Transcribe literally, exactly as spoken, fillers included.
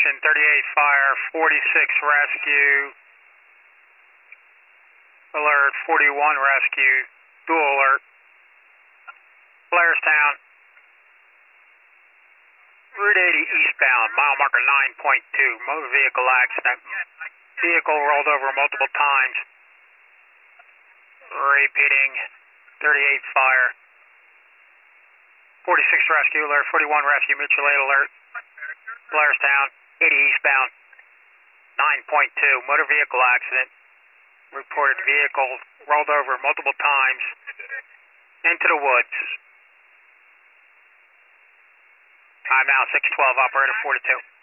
Action, thirty-eight fire, forty-six rescue. Alert, forty-one rescue. Dual alert. Blairstown. Route eighty eastbound, mile marker nine point two. Motor vehicle accident. Vehicle rolled over multiple times. Repeating, thirty-eight fire. forty-six rescue alert, forty-one rescue, mutual aid alert. Blairstown, eighty eastbound, nine point two. Motor vehicle accident. Reported vehicle rolled over multiple times into the woods. Time now, six twelve, operator forty-two.